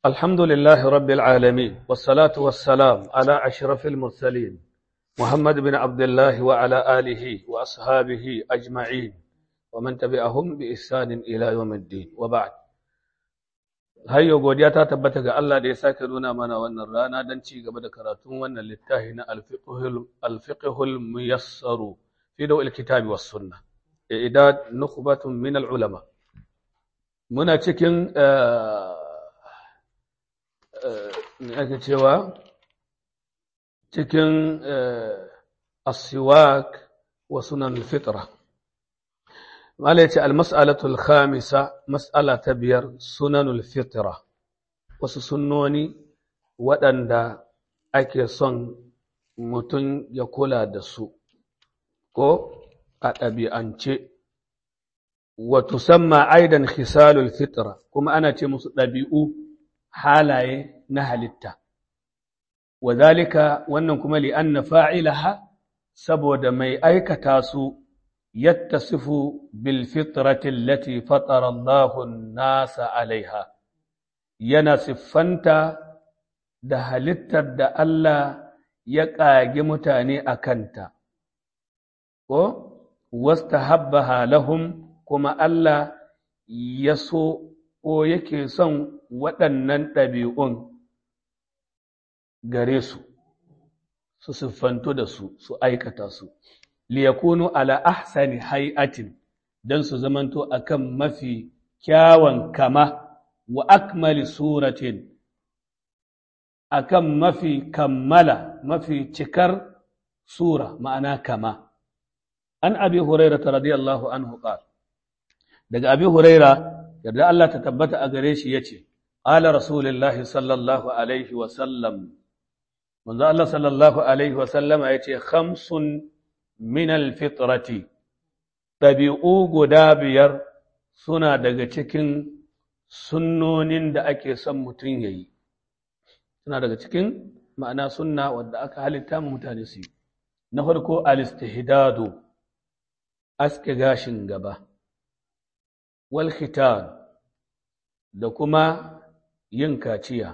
الحمد لله رب العالمين والصلاة والسلام على أشرف المرسلين محمد بن عبد الله وعلى آله وأصحابه أجمعين ومن تبعهم بإحسان إلى يوم الدين وبعد هيا godiya ta tabbata ga Allah da ya sake nuna mana wannan rana don ci gaba da karatun wannan littafi na al-fiqhul muyassaru fi dawil kitabi was sunnah idad nukhbatun min al-ulama muna cikin ake cewa cikin asiwak wa sunan fitra mala yace almas'alatul khamisa mas'ala ta biyar sunanul fitra wasu sunnoni waɗanda ake son mutum ya kula da su ko a ɗabi'ance wa tusamma aidan khisalul fitra kuma ana ce musu ɗabi'u halaye na halitta wa zalika wannan kuma li anna fa'ilaha saboda mai aikata su yattasifu bil fitrati allati fatara Allahu an-nasa alaiha yana siffanta da halittar da Allah ya ƙage mutane akanta ko wastahabbaha lahum kuma Allah ya so ko yake son waɗannan ɗabi'un gare su, su siffantu da su, su aikata su, liyakunu ala ahsani hay'atin don su zamanto akan mafi kyawun kama wa akmali suratin, akan mafi kammala, mafi cikar sura ma'ana kama. An abi Hurairata radiyallahu anhu qala daga abi Huraira yadda Allah ta tabbata a gare shi yace qala rasulullahi sallallahu alaihi wa sallam manzo Allah sallallahu alaihi wa sallama yace khamsun min alfitrati tabi'u guda biyar suna daga cikin sunnonin da ake son mutun yayi suna daga cikin ma'ana sunna wanda aka halitta mu mutane su na farko alistihdadu aske gashin gaba wal khitan da kuma yin kaciya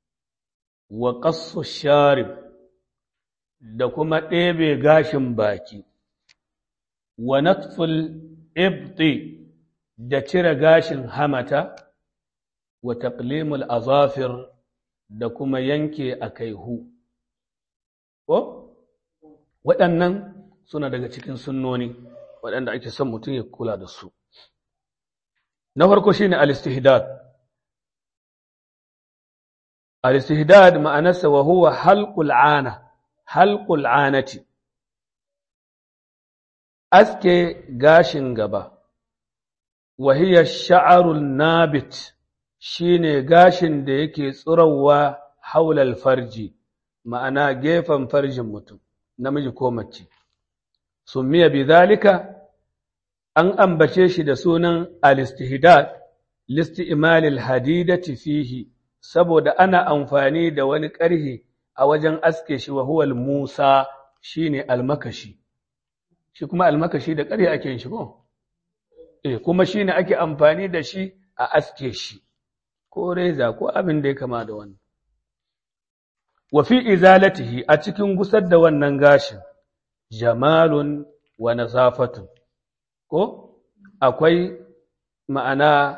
wa qassu sharib da kuma ɗebe gashin baki wa natful ibti da cire gashin hamata wa taqlimul azafir da kuma yanke akaihu ko waɗannan suna daga cikin sunnoni waɗanda ake son mutum ya kula da su na farko shine al-istihdad al-istihdad ma'anarsa wa huwa halqul anati aske gashin gaba wa hiya sha'rul nabit shine gashin da yake tsirowa haulal farji ma'ana gefen farjin mutum namiji ko mace summiya bidhalika an ambace shi da sunan al-istihdad listi'malil hadidati fihi saboda ana amfani da wani ƙarhe a wajen aske shi wa huwal musa shine almakashi shi kuma almakashi da ƙarhe ake yin shi ko kuma shine ake amfani da shi a aske shi ko reza ko abin da ya kama da wannan wa fi izalatihi a cikin gusar da wannan gashin jamalun wa nazafatun ko akwai ma'ana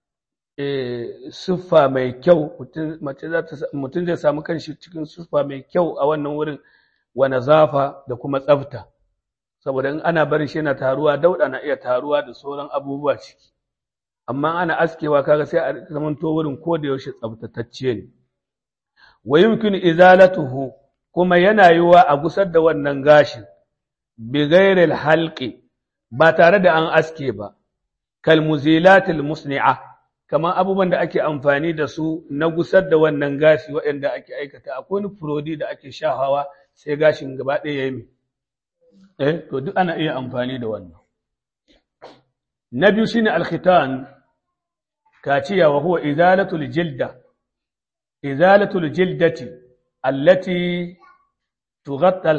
siffa mai kyau mutum zai samu kanshi cikin siffa mai kyau a wannan wurin wa nazafa da kuma tsafta saboda in ana barin shi yana taruwa dauda na iya taruwa da sauran abubuwa ciki amma ana askewa kaga sai a zamanto wurin ko da yaushe tsaftatacce ne wa yumkinu izalatuhu kuma yana yiwa a gusar da wannan gashin bi ghairil halqi ba tare da an aske ba kalmuzilatil musni'a kamar abubuwan da ake amfani da su na gusar da wannan gashi waɗanda ake aikata akwai wani furodi da ake shahawa sai gashin gaba ɗaya yayi to duk ana iya amfani da wannan na biyu shine alkhitan kaciya wa huwa izalatul jildati allati tughatta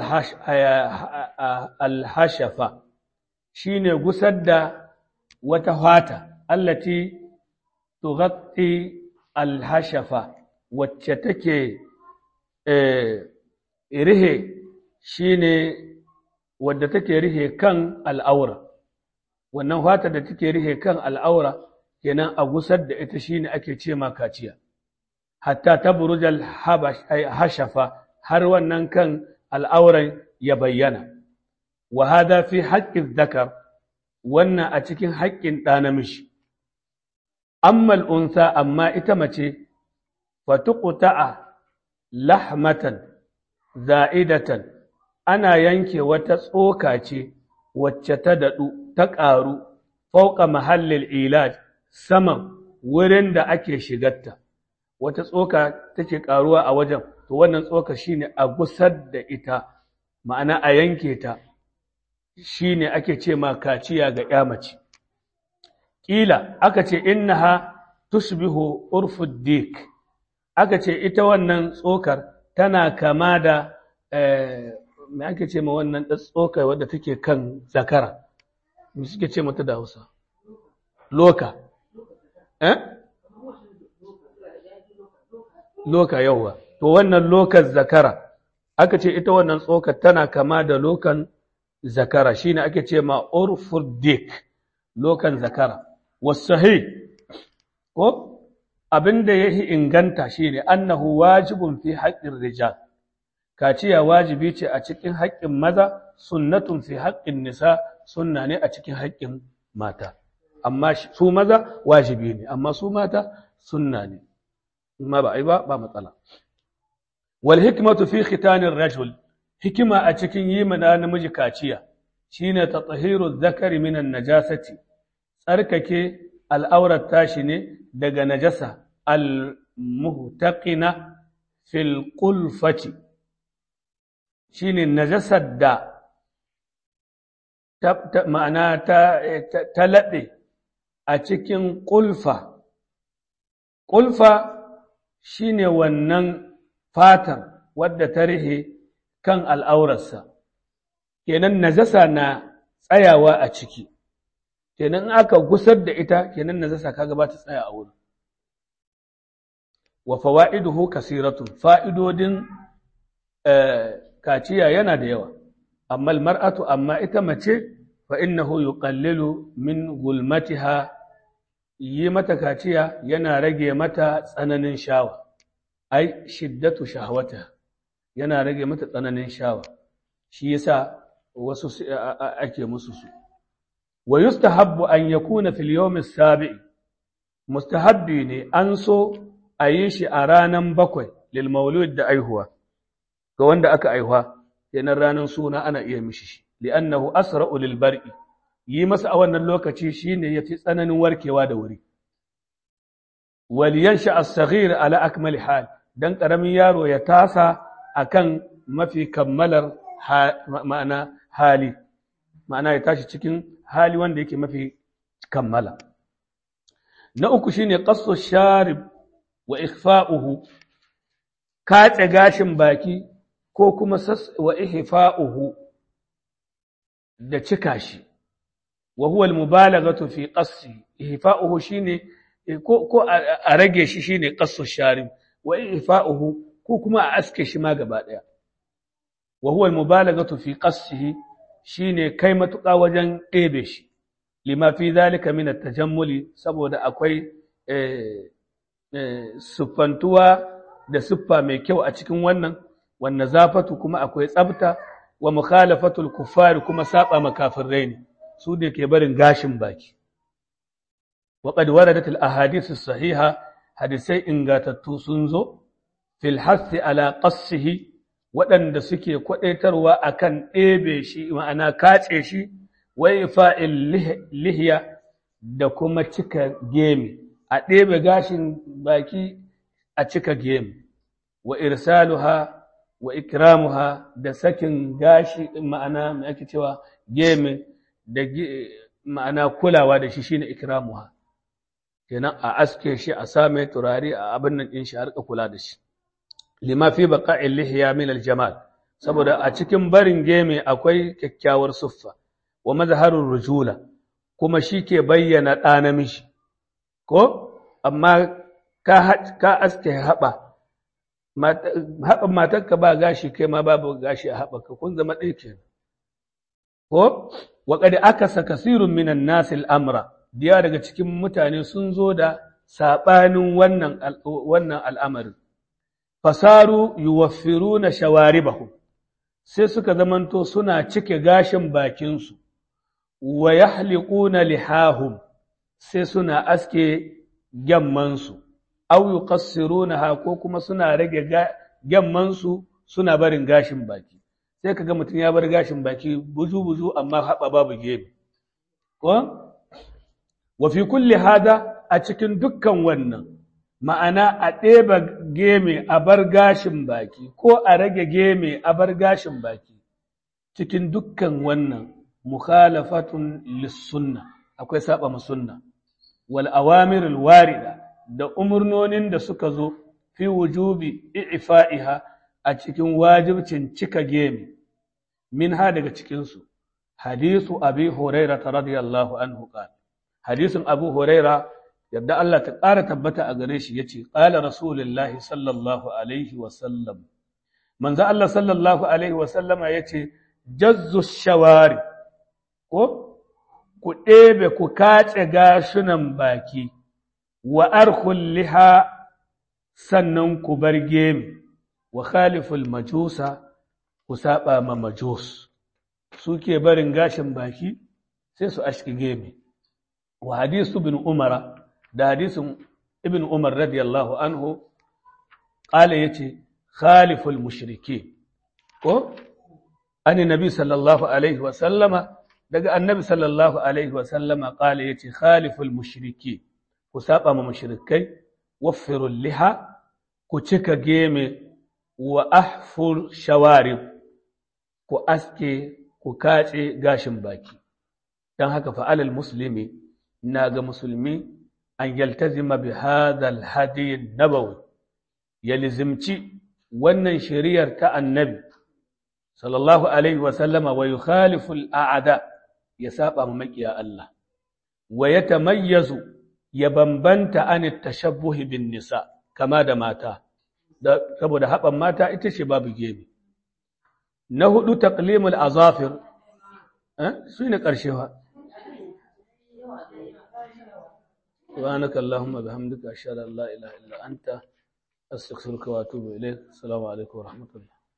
alhashafa shine gusar da wata fata allati tughatti alhashafa wacce take rihe shine wadda take rihe kan al'aura wannan fatar da take rihe kan al'aura kenan a gusar da ita shine ake ce ma kaciya hatta tabrujal hashafa har wannan kan al'auran ya bayyana wa hada fi haqqi dhakar wannan a cikin haƙƙin ɗa namiji amma al'unsa amma ita mace fatuqta'a lahmatan za'idatan ana yanke wata tsoka ce wacce ta daɗu ta ƙaru fauka mahallin ilaj saman wurin da ake shigarta wata tsoka take ƙaruwa a wajen to wannan tsoka shine a gusar da ita ma'ana a yanke ta shine ake ce ma kaciya ga ƴa mace ƙila aka ce innaha tushbihu urfud dik aka ce ita wannan tsokar tana kama da me ake ce ma wannan tsokar wadda take kan zakara me suke ce mata da Hausa loka loka yawa to wannan lokar zakara aka ce ita wannan tsokar tana kama da lokan zakara shine ake ce ma urfud dik lokan zakara wasahi ko abinda yahi inganta shine annahu wajibun fi haqqir rijal kaciya wajibi ce a cikin haƙƙin maza sunnatun fi haqqin nisa sunna ne a cikin haƙƙin mata amma su maza wajibi ne amma su mata sunna ne amma ba ai ba matsala wal hikmatu fi khitanir rajul hikima a cikin yi mana namiji kaciya shine tatahiru dhakari minan najasati tsarkake al'aurar tashi ne daga najasa al-muhtaqina fil qulfati shine najasar da ma'ana ta laɗe a cikin ƙulfa ƙulfa shine wannan fatar wadda ta rihe kan al'aurarsa kenan najasa na tsayawa a ciki kenan aka gusar da ita kenan najasa kaga ba ta tsaya a wurin wa fawaiduhu kasiratun fa'idodin kaciya yana da yawa amma almar'atu amma ita mace fa innahu yuqallilu min gulmatiha yi mata kaciya yana rage mata tsananin shawa ai shiddatu shahwata yana rage mata tsananin shawa shi yasa wasu ake musu su wa yustahabbu an yakuna fil yawm as-sabi mustahabbi ne an so a yi shi a ranan bakwai lil maulud da aihuwa ga wanda aka aihuwa yanar ranan suna ana iya mishi shi li'annahu asra'u lil bar'i yi masa a wannan lokaci shine yafi tsananin warkewa da wuri wal yansha as-saghir ala akmal hal dan karamin yaro ya tasa akan mafi kammalar ma'ana hali ma'ana ya tashi cikin hali wanda yake mafi kammala na uku shine qassu sharib wa ikhfa'uhu katse gashin baki ko kuma wa ihfa'uhu da cika shi wa huwa al-mubalaghatu fi qassi ihfa'uhu shine ko a rage shi shine qassu sharib wa ihfa'uhu ko kuma a aske shi ma gaba daya wa huwa al-mubalaghatu fi qassihi shine kai matuƙa wajen ɗebe shi lima fi zalika min at-tajammuli saboda akwai siffantuwa da siffa mai kyau a cikin wannan zafatu kuma akwai tsafta wa mukhalafatul kuffar kuma saba makafirai ne su da ke barin gashin baki wa qad waradat al-ahadith as-sahiha hadisai ingatattu sun zo fil hasi ala qassihi waɗanda suke kwadaitarwa akan ɗebe shi ma'ana kace shi wa ifa'il lihiya da kuma cika gemi a ɗebe gashin baki a cika gemi wa irsaluha wa ikramuha da sakin gashi ma'ana mai ake cewa gemi da ma'ana kulawa da shi shine ikramuha kenan a aske shi a same turare a abin nan din shi har ka kula da shi lima fi baqa'il lihiya min aljamal saboda a cikin barin gemi akwai kyakkyawar suffa wa mazharur rujula kuma shi ke bayyana ɗa namiji ko amma ka aske haɓa haɓan matarka ba gashi kai ma babu gashi a haɓaka kun zama ɗaya kenan ko wa qad akasa kasirun minan nas al-amra diya daga cikin mutane sun zo da sabanin wannan al'amarin fasaru yuwaffiruna shawaribahum sai suka zamanto suna cike gashin bakinsu wa yahliquna lihahum sai suna aske gyammansu aw yuqassirunaha ko kuma suna rage gyammansu suna barin gashin baki sai kaga mutum ya bar gashin baki buzu amma haɓa babu gebe ko wa fi kulli hada a cikin dukkan wannan ma'ana a ɗeba geme a bar gashin baki ko a rage geme a bar gashin baki cikin dukkan wannan mukhalafatun lissunna akwai saba ma sunna wal awamirul warida da umurnonin da suka zo fi wujubi i'fa'iha a cikin wajibcin cika geme min ha daga cikin su hadisu abi hurairah radiyallahu anhu qala hadisin abu hurairah yadda Allah ta ƙara tabbata a gare shi yace qala rasulullahi sallallahu alaihi wa sallam manzo Allah sallallahu alaihi wa sallama yace jazzu shawari ko ku ɗebe ku kace gashunan baki wa arkul liha sannan ku bar gemi wa khaliful majusa ku saba ma majus suke barin gashin baki sai su ashki gemi wa hadisu bin umara da hadisin ibn umar radiyallahu anhu qala yace khaliful mushriki ko ani nabi sallallahu alaihi wa sallama daga annabi sallallahu alaihi wa sallama qala yace khaliful mushriki ku saba ma mushrikai waffirul liha ku cika geme wa ahfur shawarib ku aske ku kace gashin baki dan haka fa alal muslimi naga musulmi an yaltazima bi hadha alhadi an-nabawi yalzimci wannan shari'ar ta annabi sallallahu alaihi wa sallama wa yukhalifu al-a'da ya saba ma makiya Allah wa yatamayyazu ya bambanta an tashabbuhi bin nisa kama da mata saboda haban mata ita ce babu gebe na hudu taqlimul azafir su ne karshe wa subhanaka allahumma bihamdika ashhadu an la ilaha illa anta astaghfiruka wa atubu ilayk assalamu alaikum wa rahmatullah